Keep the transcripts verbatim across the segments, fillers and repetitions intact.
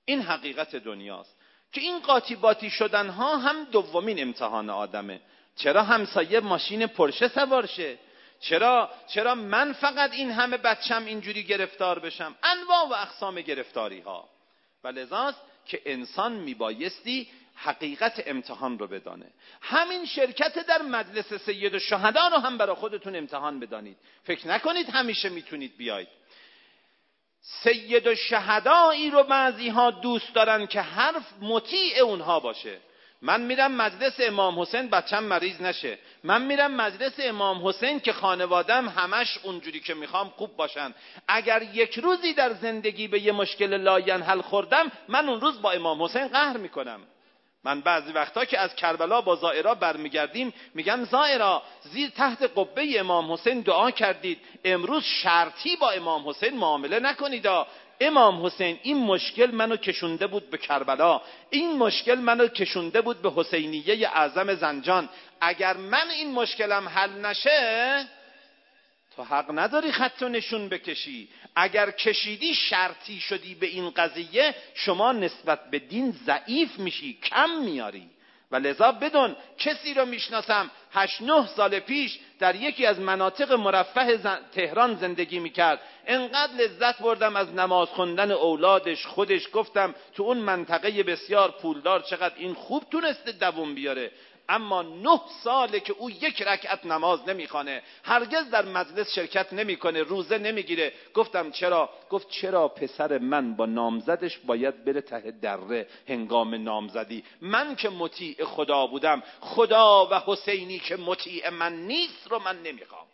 این حقیقت دنیاست که این قاطی باطی شدن ها هم دومین امتحان آدمه. چرا همسایه ماشین پرشه سوار شه؟ چرا چرا من فقط این همه بچم اینجوری گرفتار بشم؟ انواع و اقسام گرفتاری ها. و لذاست که انسان میبایستی حقیقت امتحان رو بدانه. همین شرکت در مجلس سید الشهدا رو هم برای خودتون امتحان بدانید. فکر نکنید همیشه میتونید بیاید. سید الشهدایی رو بعضی ها دوست دارن که حرف مطیع اونها باشه. من میرم مجلس امام حسین بچم مریض نشه. من میرم مجلس امام حسین که خانوادم همش اونجوری که میخوام خوب باشن. اگر یک روزی در زندگی به یه مشکل لاینحل خوردم، من اون روز با امام حسین قهر میکنم. من بعضی وقتا که از کربلا با زائرا برمیگردیم میگم زائرا زیر تحت قبه امام حسین دعا کردید، امروز شرطی با امام حسین معامله نکنید. امام حسین این مشکل منو کشونده بود به کربلا، این مشکل منو کشونده بود به حسینیه اعظم زنجان. اگر من این مشکلم حل نشه تو حق نداری خط و نشون بکشی. اگر کشیدی شرطی شدی به این قضیه، شما نسبت به دین ضعیف میشی، کم میاری. و لذا بدون کسی رو میشناسم هشت نه سال پیش در یکی از مناطق مرفه تهران زندگی میکرد. انقدر لذت بردم از نماز خوندن اولادش، خودش. گفتم تو اون منطقه بسیار پولدار چقدر این خوب تونسته دووم بیاره. اما نه ساله که او یک رکعت نماز نمیخوانه، هرگز در مجلس شرکت نمیکنه، روزه نمیگیره. گفتم چرا؟ گفت چرا پسر من با نامزدش باید بره ته دره هنگام نامزدی؟ من که مطیع خدا بودم، خدا و حسینی که مطیع من نیست رو من نمیخوام.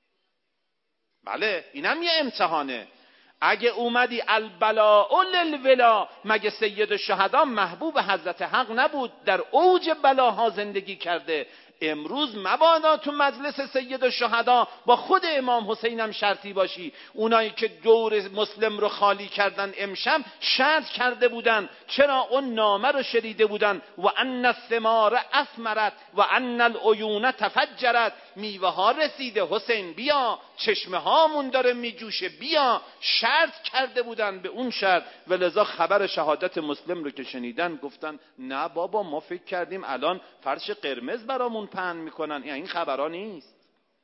بله اینم یه امتحانه. اگه اومدی البلاء للولا، مگه سید الشهدا محبوب حضرت حق نبود؟ در اوج بلاها زندگی کرده. امروز مبادا تو مجلس سید الشهدا با خود امام حسین هم شرطی باشی. اونایی که دور مسلم رو خالی کردن امشب شرط کرده بودن. چرا؟ اون نامه رو شنیده بودن و ان الثمار اثمرت و ان العیون تفجرت. میوه ها رسیده، حسین بیا، چشمه هامون داره میجوشه، بیا. شرط کرده بودن به اون شرط. و لذا خبر شهادت مسلم رو که شنیدن گفتن نه بابا، ما فکر کردیم الان فرش قرمز برامون پهن میکنن. یعنی این خبرها نیست.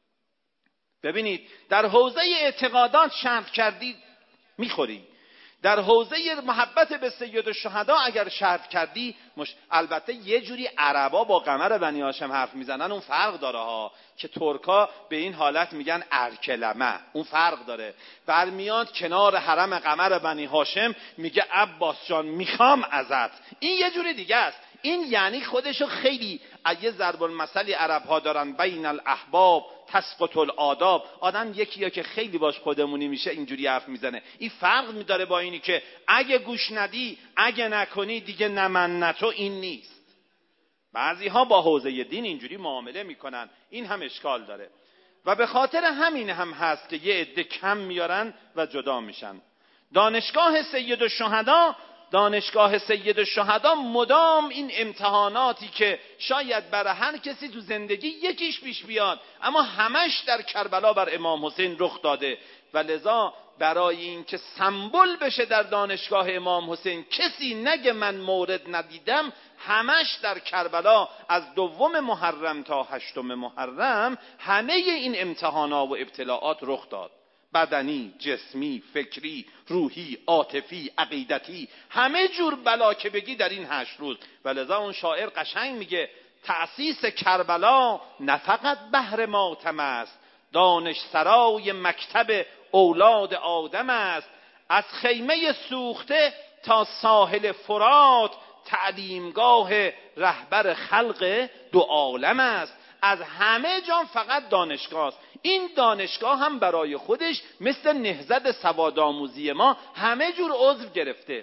ببینید در حوزه اعتقادات شرط کردی میخوری. در حوزه محبت به سید الشهدا اگر شرط کردی مش... البته یه جوری عربا با قمر بنی هاشم حرف میزنن، اون فرق داره ها، که ترکا به این حالت میگن ارکلمه، اون فرق داره. برمیاد کنار حرم قمر بنی هاشم میگه عباس جان میخوام ازت. این یه جوری دیگه است. این یعنی خودشو خیلی یه ضرب المثلی عرب ها دارن، بین الاحباب تسقط الآداب. آدم یکی یا که خیلی باش خودمونی میشه اینجوری حرف میزنه. این فرق میداره با اینی که اگه گوش ندی، اگه نکنی دیگه نه من نه تو. این نیست. بعضی ها با حوزه دین اینجوری معامله میکنن، این هم اشکال داره. و به خاطر همین هم هست که یه عده کم میارن و جدا میشن. دانشگاه سید الشهدا دانشگاه سید الشهدا مدام این امتحاناتی که شاید برای هر کسی تو زندگی یکیش پیش بیاد، اما همش در کربلا بر امام حسین رخ داده. و لذا برای این که سمبل بشه در دانشگاه امام حسین، کسی نگه من مورد ندیدم، همش در کربلا از دوم محرم تا هشتم محرم همه این امتحانات و ابتلاعات رخ داد. بدنی، جسمی، فکری، روحی، عاطفی، عقیدتی، همه جور بلا که بگی در این هشت روز. ولذا اون شاعر قشنگ میگه تأسیس کربلا نه فقط بهر ماتم است، دانش سرای مکتب اولاد آدم است. از خیمه سوخته تا ساحل فرات، تعلیمگاه رهبر خلق دو عالم است. از همه جا فقط دانشگاه است. این دانشگاه هم برای خودش مثل نهضت سوادآموزی ما همه جور عضو گرفته.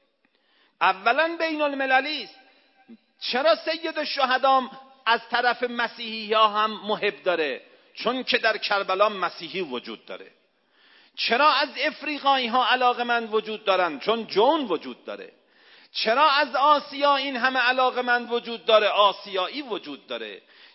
اولا بین المللی است. چرا سید الشهدا از طرف مسیحی ها هم محب داره؟ چون که در کربلا مسیحی وجود داره. چرا از افریقایی ها علاقمند وجود دارن؟ چون جون وجود داره. چرا از آسیا این همه علاقمند وجود داره؟ آسیایی وجود داره.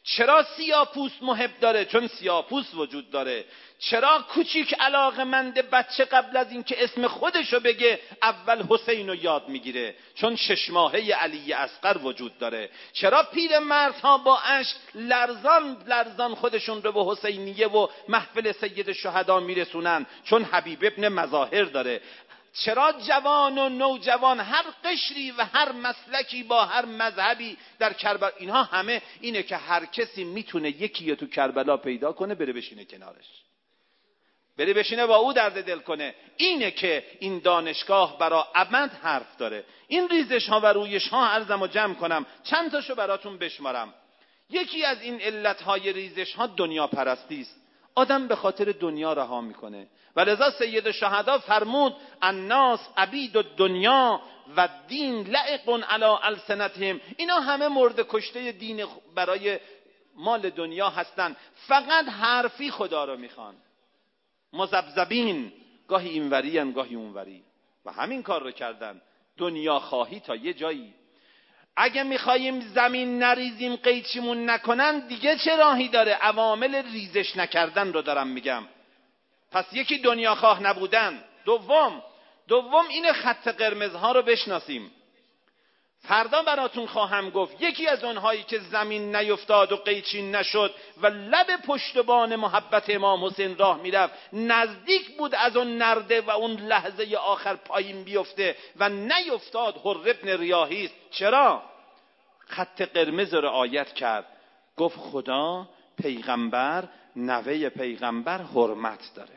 چرا سیاه‌پوست محب داره؟ چون سیاه‌پوست وجود داره. چرا کوچیک علاقه‌مند بچه قبل از اینکه اسم خودشو بگه اول حسین رو یاد میگیره؟ چون شش ماهه علی اصغر وجود داره. چرا پیرمردها با اشک لرزان لرزان خودشون رو به حسینیه و محفل سید شهدا میرسونن؟ چون حبیب ابن مظاهر داره. چرا جوان و نوجوان هر قشری و هر مسلکی با هر مذهبی در کربلا، اینها همه اینه که هر کسی میتونه یکی رو تو کربلا پیدا کنه بره بشینه کنارش، بره بشینه با او درد دل کنه. اینه که این دانشگاه برا ابد حرف داره. این ریزش ها و رویش ها عرضم و جمع کنم، چند تاشو براتون بشمارم. یکی از این علت های ریزش ها دنیا پرستی است. آدم به خاطر دنیا رها میکنه و لذا سید الشهدا فرمود الناس عبید الدنیا و دین لعق علی السنتهم. اینا همه مرد کشته دین برای مال دنیا هستن، فقط حرفی خدا رو میخوان، مذبذبین، گاهی اینوری ان گاهی اونوری، و همین کار رو کردن. دنیا خواهی تا یه جایی. اگه میخواییم زمین نریزیم قیچیمون نکنن دیگه چه راهی داره؟ عوامل ریزش نکردن رو دارم میگم. پس یکی دنیا خواه نبودن. دوم دوم این خط قرمزها رو بشناسیم. فردا براتون خواهم گفت یکی از اونهایی که زمین نیفتاد و قیچین نشد و لب پشتبان محبت امام حسین راه میرفت، نزدیک بود از اون نرده و اون لحظه آخر پایین بیفته و نیفتاد، حر ابن ریاحی است. چرا؟ خط قرمز رو رعایت کرد. گفت خدا پیغمبر نوه پیغمبر حرمت داره.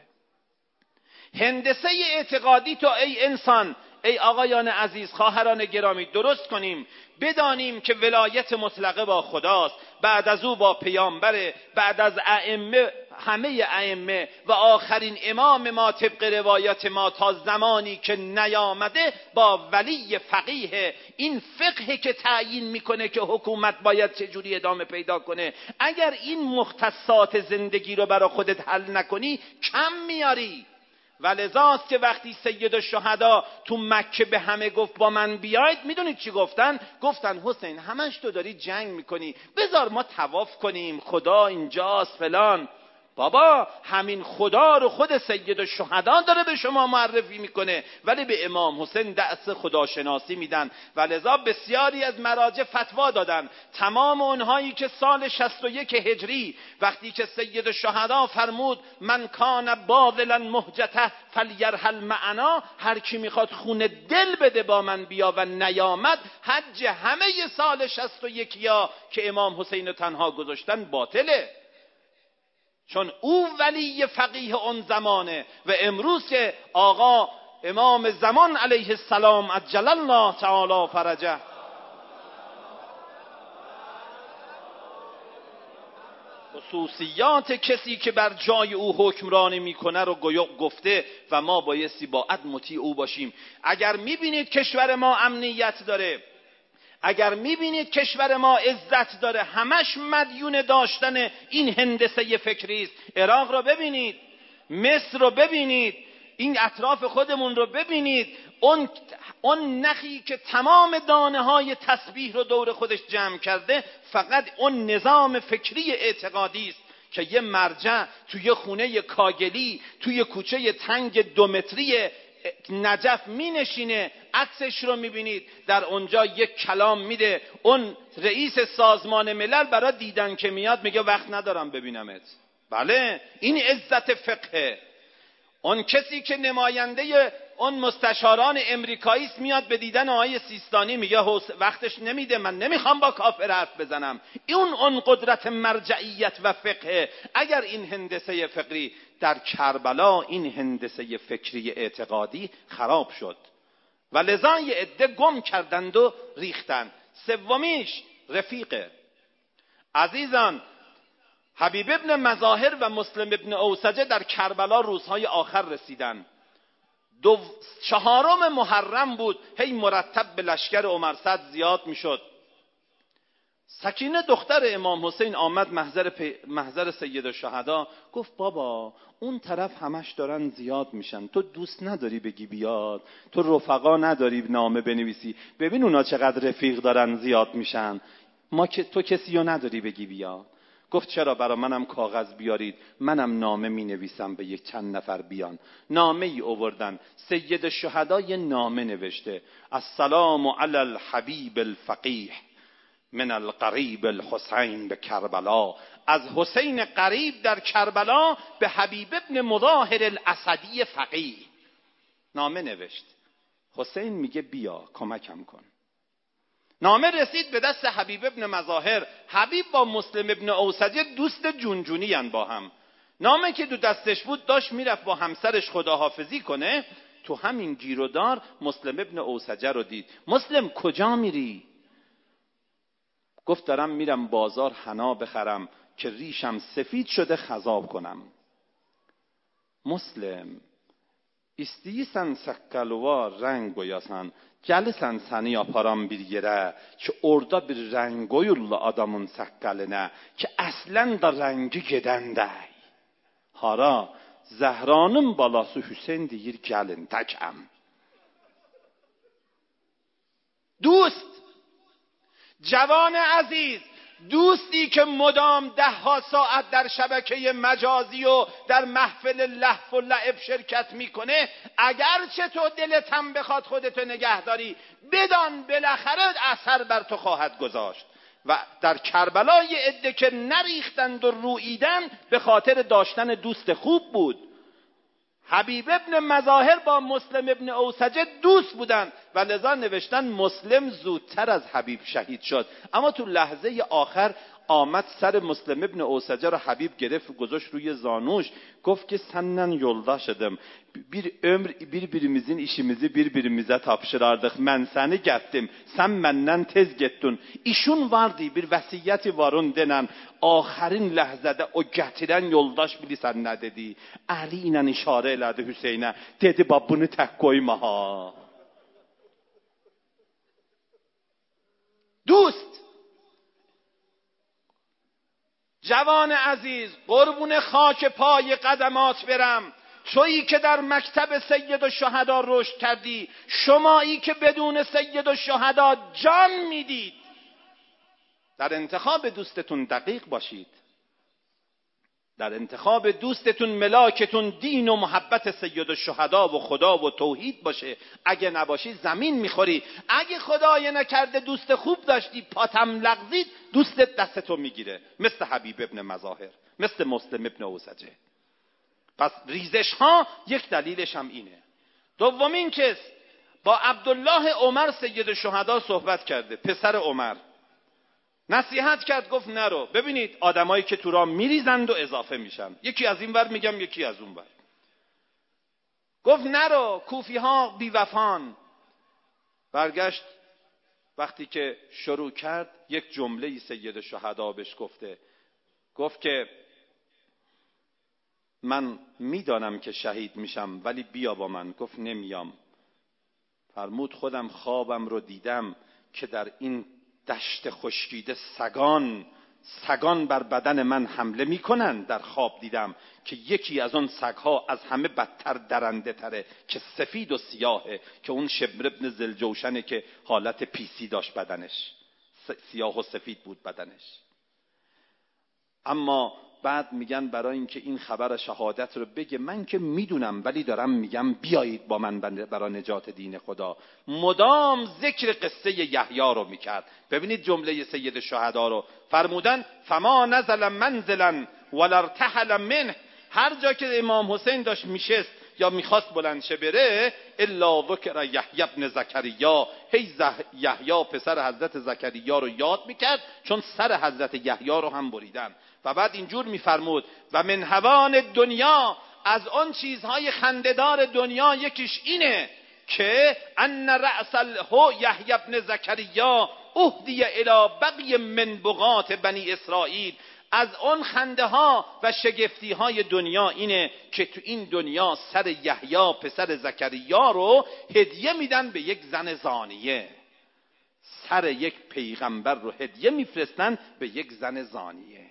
هندسه اعتقادی تو ای انسان، ای آقایان عزیز، خواهران گرامی، درست کنیم، بدانیم که ولایت مطلقه با خداست، بعد از او با پیامبر، بعد از ائمه، همه ائمه و آخرین امام ما طبق روایت ما تا زمانی که نیامده با ولی فقیه. این فقه که تعیین میکنه که حکومت باید چجوری ادامه پیدا کنه. اگر این مختصات زندگی رو برای خودت حل نکنی کم میاری. و لذاست که وقتی سید الشهدا تو مکه به همه گفت با من بیاید، میدونید چی گفتن؟ گفتن حسین همش تو داری جنگ میکنی، بذار ما طواف کنیم، خدا اینجاست فلان. بابا همین خدا رو خود سید الشهدا داره به شما معرفی میکنه، ولی به امام حسین درس خداشناسی میدن. و لذا بسیاری از مراجع فتوا دادن. تمام اونهایی که سال شصت و یک هجری وقتی که سید الشهدا فرمود من کان باذلا مهجته فلیرحل معنا، هر کی میخواد خون دل بده با من بیا، و نیامد، حج همه سال شصت و یک یا که امام حسین تنها گذاشتن باطله، چون او ولی فقیه اون زمانه. و امروز که آقا امام زمان علیه السلام عجل الله تعالی فرجه خصوصیات کسی که بر جای او حکمرانی میکنه رو گفته و ما بایستی با عد مطیع او باشیم. اگر میبینید کشور ما امنیت داره، اگر میبینید کشور ما عزت داره، همش مدیون داشتن این هندسه فکری است. عراق رو ببینید، مصر رو ببینید، این اطراف خودمون رو ببینید. اون اون نخی که تمام دانه های تسبیح رو دور خودش جمع کرده فقط اون نظام فکری اعتقادی است که یه مرجع توی خونه کاگلی توی کوچه تنگ دو متری نجف می نشینه، عکسش رو می بینید، در اونجا یک کلام میده. اون رئیس سازمان ملل برای دیدن که میاد میگه وقت ندارم ببینمت. بله، این عزت فقهه. اون کسی که نماینده اون مستشاران امریکایی است میاد به دیدن آقای سیستانی میگه وقتش نمیده، من نمیخوام با کافر حرف بزنم. اون اون قدرت مرجعیت و فقه. اگر این هندسه فکری در کربلا، این هندسه فکری اعتقادی خراب شد و لذا یه عده گم کردند و ریختند. سومیش رفیقه. عزیزان، حبیب ابن مظاهر و مسلم ابن اوسجه در کربلا روزهای آخر رسیدن. دو چهارم محرم بود، هی مرتب به لشکر عمر صد زیاد میشد. سکینه دختر امام حسین آمد محضر, پی... محضر سید الشهدا، گفت بابا اون طرف همش دارن زیاد میشن، تو دوست نداری بگی بیاد؟ تو رفقا نداری نامه بنویسی ببین اونا چقدر رفیق دارن زیاد میشن؟ ما که تو کسی رو نداری بگی بیاد؟ گفت چرا؟ برا منم کاغذ بیارید، منم نامه می نویسم به یک چند نفر بیان. نامه ای آوردن. سید الشهدا یه نامه نوشته: السلام علی الحبیب الفقیه من القریب الحسین به کربلا. از حسین قریب در کربلا به حبیب ابن مظاهر الاسدی فقیه نامه نوشت. حسین میگه بیا کمکم کن. نامه رسید به دست حبیب ابن مظاهر. حبیب با مسلم ابن اوسجه دوست جونجونی ان با هم. نامه که دو دستش بود داشت میرفت با همسرش خداحافظی کنه، تو همین گیرودار مسلم ابن اوسجه رو دید. مسلم کجا میری؟ گفت دارم میرم بازار حنا بخرم که ریشم سفید شده خضاب کنم. مسلم استیسن سکلوار رنگ گویاسن جلسن سنی آپارام bir yere ki orada bir renk koyurlar adamın sakkaline ki aslen da rengi gedendey. Hara Zehra'nın balası Hüseyin deyir gelin تکم. دوست، جوان عزیز، دوستی که مدام ده ها ساعت در شبکه مجازی و در محفل لهو و لعب شرکت میکنه، اگرچه تو دلت هم بخواد خودتو نگه داری، بدان بالاخره اثر بر تو خواهد گذاشت. و در کربلا یه عده که نریختند و رویدن به خاطر داشتن دوست خوب بود. حبیب ابن مظاهر با مسلم ابن اوسجه دوست بودن و لذا نوشتن مسلم زودتر از حبیب شهید شد. اما تو لحظه آخر آمد سر مسلم ابن اوسجه رو حبیب گرفت گذاشت روی زانوش، گفت که senden yoldaşıdım. Bir ömür birbirimizin işimizi birbirimize tapşırardık. Ben seni gettim. Sen menden tez gettin. İşun vardı, bir vəsiyyəti varın denən. Axərin ləhzədə o gətirən yoldaş bilirsən nə dedi? Əli ilə işarə elədi Hüseynə. Dedi bab bunu tək qoyma ha. دوست، جوان عزیز، قربون خاک پای قدمات برم. تویی که در مکتب سید الشهدا رشد کردی، شمایی که بدون سید الشهدا جان میدید، در انتخاب دوستتون دقیق باشید. در انتخاب دوستتون ملاکتون دین و محبت سید الشهدا و خدا و توحید باشه. اگه نباشی زمین میخوری. اگه خدای نکرده دوست خوب داشتی پاتم لغزید، دوستت دستتو میگیره، مثل حبیب ابن مظاهر، مثل مسلم ابن اوسجه. پس ریزش ها یک دلیلش هم اینه. دومین کس با عبدالله عمر سید الشهدا صحبت کرده، پسر عمر، نصیحت کرد، گفت نرو. ببینید آدمایی که تو راه میریزند و اضافه میشن، یکی از این ور میگم یکی از اون ور. گفت نرو، کوفی ها بی وفان. برگشت، وقتی که شروع کرد یک جمله سید الشهدا بهش گفته، گفت که من میدانم که شهید میشم ولی بیا با من. گفت نمیام. فرمود خودم خوابم رو دیدم که در این دشت خشکیده سگان سگان بر بدن من حمله میکنن. در خواب دیدم که یکی از اون سگها از همه بدتر درنده تره که سفید و سیاهه، که اون شمر ابن ذوالجوشنه که حالت پیسی داشت بدنش، سیاه و سفید بود بدنش. اما بعد میگن برای اینکه این خبر شهادت رو بگه، من که میدونم ولی دارم میگم بیایید با من برای نجات دین خدا. مدام ذکر قصه یحیی رو میکرد. ببینید جمله سید الشهدا رو، فرمودن فما نزل منزلا ولا ارتحل منه. هر جا که امام حسین داشت میشست یا میخواست بلند شه بره، الا ذکر یحیی ابن زکریا، هی یحیی پسر حضرت زکریا رو یاد میکرد، چون سر حضرت یحیی رو هم بریدن. و بعد اینجور میفرمود و من هوان دنیا، از اون چیزهای خنده‌دار دنیا یکیش اینه که ان رأس الهو یحیی ابن زکریا اهدی الی بقی من بغات بنی اسرائیل. از اون خنده ها و شگفتی های دنیا اینه که تو این دنیا سر یحیی پسر زکریا رو هدیه میدن به یک زن زانیه. سر یک پیغمبر رو هدیه میفرستن به یک زن زانیه.